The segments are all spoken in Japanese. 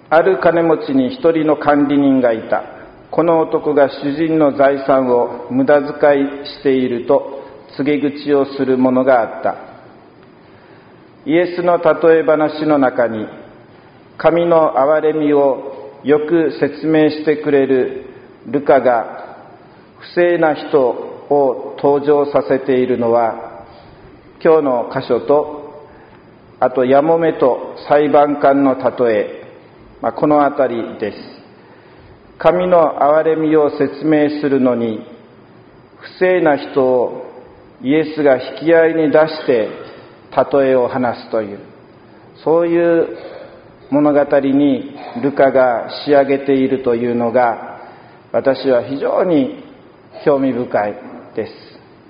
ある金持ちに一人の管理人がいた。この男が主人の財産を無駄遣いしていると告げ口をするものがあった。イエスの例え話の中に、神の憐れみをよく説明してくれるルカが不正な人を登場させているのは、今日の箇所と、あとやもめと裁判官の例え、このあたりです。神の憐れみを説明するのに、不正な人をイエスが引き合いに出して例えを話すという、そういう物語にルカが仕上げているというのが、私は非常に興味深いです。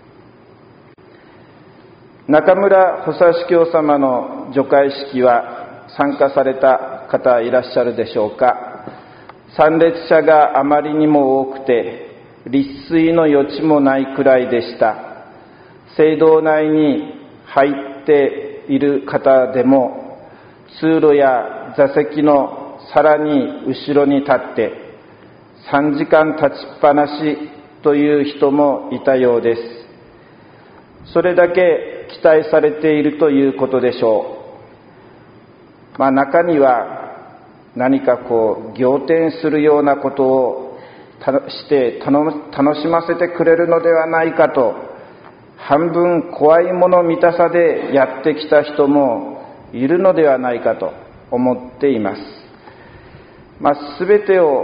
中村補佐司教様の除会式は参加された方いらっしゃるでしょうか。参列者があまりにも多くて立錐の余地もないくらいでした。聖堂内に入っている方でも通路や座席のさらに後ろに立って3時間立ちっぱなしという人もいたようです。それだけ期待されているということでしょう。中には何か仰天するようなことをして楽しませてくれるのではないかと、半分怖いもの見たさでやってきた人もいるのではないかと思っています。すべてを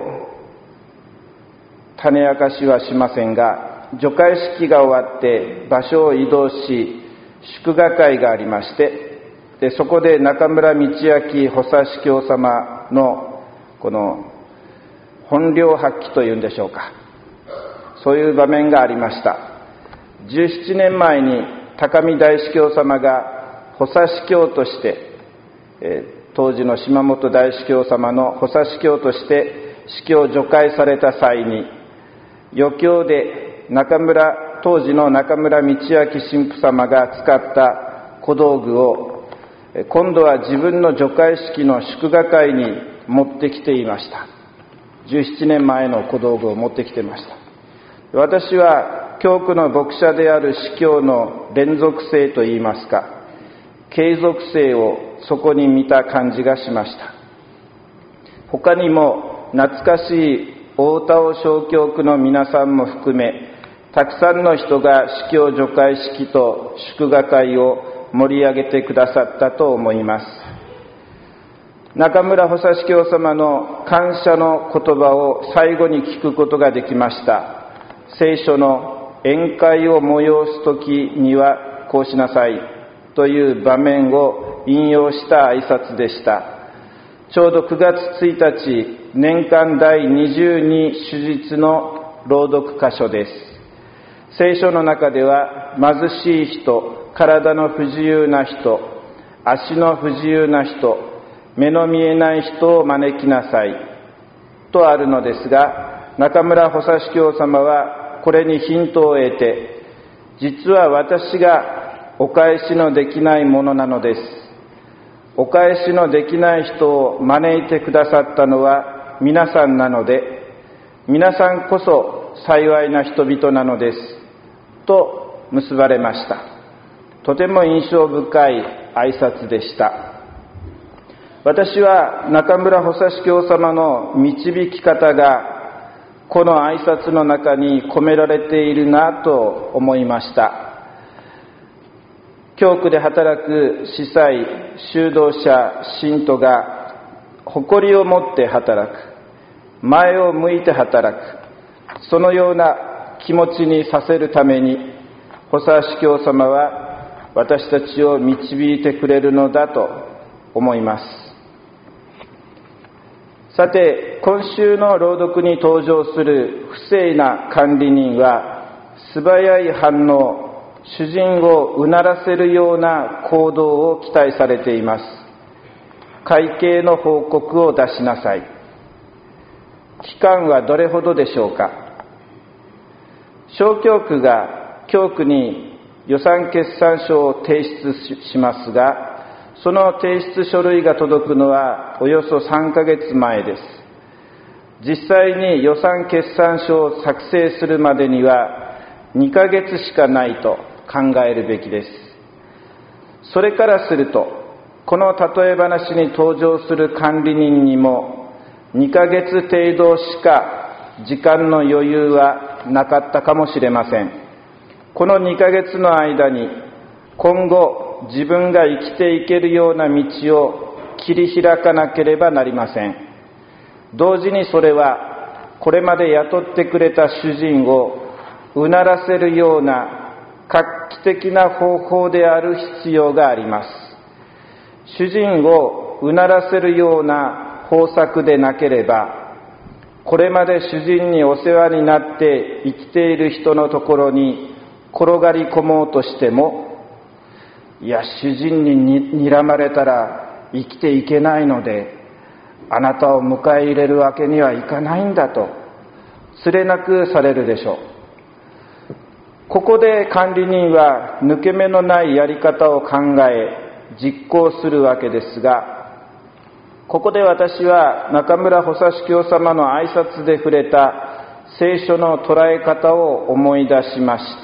種明かしはしませんが、除会式が終わって場所を移動し、祝賀会がありまして、そこで中村道明補佐司教様のこの本領発揮というんでしょうか、そういう場面がありました。17年前に高見大司教様が補佐司教として、当時の島本大司教様の補佐司教として司教除会された際に、余興で当時の中村道明神父様が使った小道具を今度は自分の除会式の祝賀会に持ってきていました。17年前の小道具を持ってきていました。私は教区の牧者である司教の連続性といいますか、継続性をそこに見た感じがしました。他にも懐かしい大田尾小教区の皆さんも含め、たくさんの人が司教除会式と祝賀会を盛り上げてくださったと思います。中村補佐司教様の感謝の言葉を最後に聞くことができました。聖書の宴会を催すときにはこうしなさいという場面を引用した挨拶でした。ちょうど9月1日、年間第22主日の朗読箇所です。聖書の中では、貧しい人、体の不自由な人、足の不自由な人、目の見えない人を招きなさいとあるのですが、中村補佐司教様はこれにヒントを得て、実は私がお返しのできないものなのです。お返しのできない人を招いてくださったのは皆さんなので、皆さんこそ幸いな人々なのですと結ばれました。とても印象深い挨拶でした。私は中村補佐司教様の導き方がこの挨拶の中に込められているなと思いました。教区で働く司祭、修道者、信徒が誇りを持って働く、前を向いて働く、そのような気持ちにさせるために、補佐司教様は私たちを導いてくれるのだと思います。さて、今週の朗読に登場する不正な管理人は、素早い反応、主人をうならせるような行動を期待されています。会計の報告を出しなさい。期間はどれほどでしょうか。小教区が教区に予算決算書を提出しますが、 その提出書類が届くのはおよそ3ヶ月前です。実際に予算決算書を作成するまでには2ヶ月しかないと考えるべきです。それからすると、この例え話に登場する管理人にも2ヶ月程度しか時間の余裕はなかったかもしれません。この2ヶ月の間に今後自分が生きていけるような道を切り開かなければなりません。同時にそれはこれまで雇ってくれた主人をうならせるような画期的な方法である必要があります。主人をうならせるような方策でなければ、これまで主人にお世話になって生きている人のところに転がり込もうとしても、いや、主人に睨まれたら生きていけないので、あなたを迎え入れるわけにはいかないんだとつれなくされるでしょう。ここで管理人は抜け目のないやり方を考え実行するわけですが、ここで私は中村補佐司教様の挨拶で触れた聖書の捉え方を思い出しました。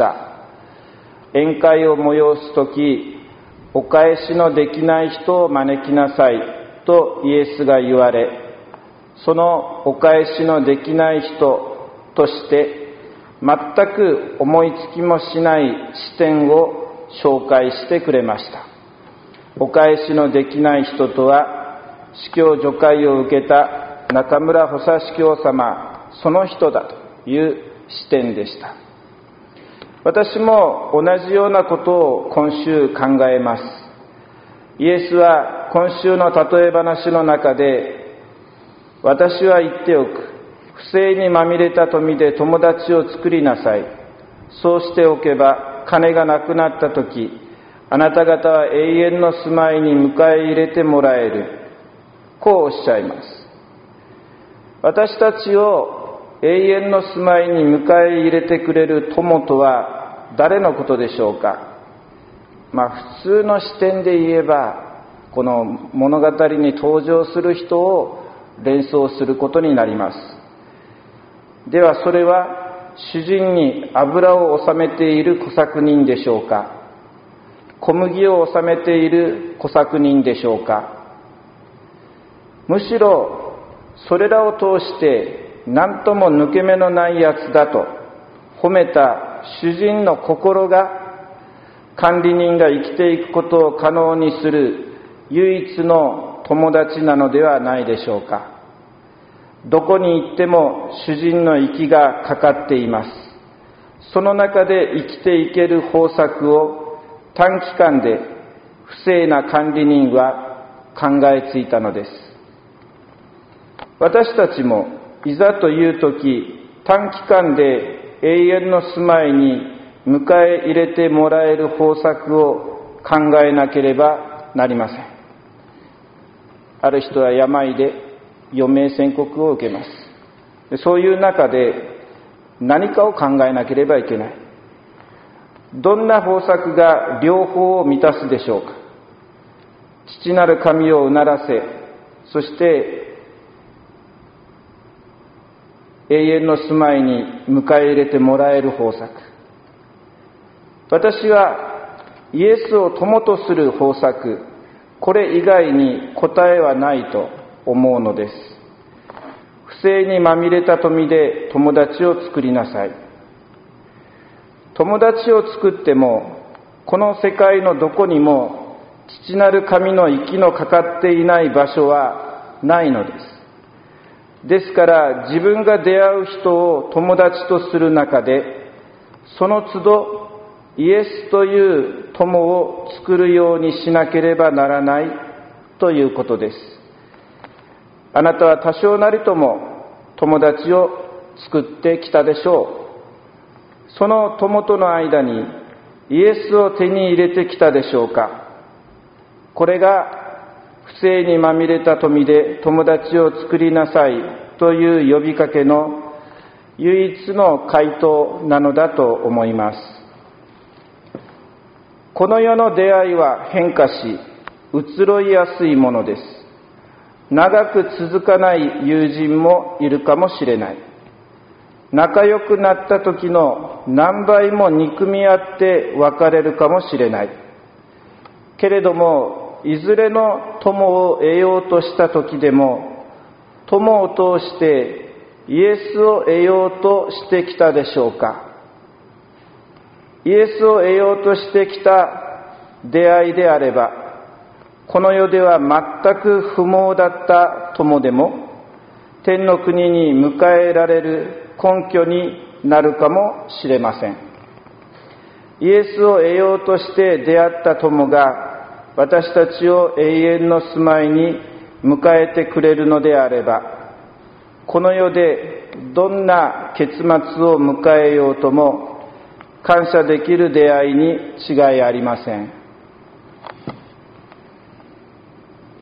宴会を催すとき、お返しのできない人を招きなさいとイエスが言われ、そのお返しのできない人として全く思いつきもしない視点を紹介してくれました。お返しのできない人とは、司教助会を受けた中村補佐司教様その人だという視点でした。私も同じようなことを今週考えます。イエスは今週の例え話の中で、私は言っておく、不正にまみれた富で友達を作りなさい。そうしておけば金がなくなったとき、あなた方は永遠の住まいに迎え入れてもらえる。こうおっしゃいます。私たちを永遠の住まいに迎え入れてくれる友とは誰のことでしょうか。普通の視点で言えば、この物語に登場する人を連想することになります。ではそれは主人に油を納めている小作人でしょうか。小麦を納めている小作人でしょうか。むしろそれらを通して何とも抜け目のないやつだと褒めた主人の心が、管理人が生きていくことを可能にする唯一の友達なのではないでしょうか。どこに行っても主人の息がかかっています。その中で生きていける方策を短期間で不正な管理人は考えついたのです。私たちもいざという時、短期間で永遠の住まいに迎え入れてもらえる方策を考えなければなりません。ある人は病で余命宣告を受けます。そういう中で何かを考えなければいけない。どんな方策が両方を満たすでしょうか。父なる神をうならせ、そして永遠の住まいに迎え入れてもらえる方策。私はイエスを友とする方策、これ以外に答えはないと思うのです。不正にまみれた富で友達を作りなさい。友達を作ってもこの世界のどこにも父なる神の息のかかっていない場所はないのです。ですから自分が出会う人を友達とする中で、その都度イエスという友を作るようにしなければならないということです。あなたは多少なりとも友達を作ってきたでしょう。その友との間にイエスを手に入れてきたでしょうか。これが不正にまみれた富で友達を作りなさいという呼びかけの唯一の回答なのだと思います。この世の出会いは変化し、 移ろいやすいものです。長く続かない友人もいるかもしれない。仲良くなった時の何倍も憎み合って別れるかもしれない。けれども、いずれの友を得ようとした時でも、友を通してイエスを得ようとしてきたでしょうか。イエスを得ようとしてきた出会いであれば、この世では全く不毛だった友でも、天の国に迎えられる根拠になるかもしれません。イエスを得ようとして出会った友が、私たちを永遠の住まいに迎えてくれるのであれば、この世でどんな結末を迎えようとも感謝できる出会いに違いありません。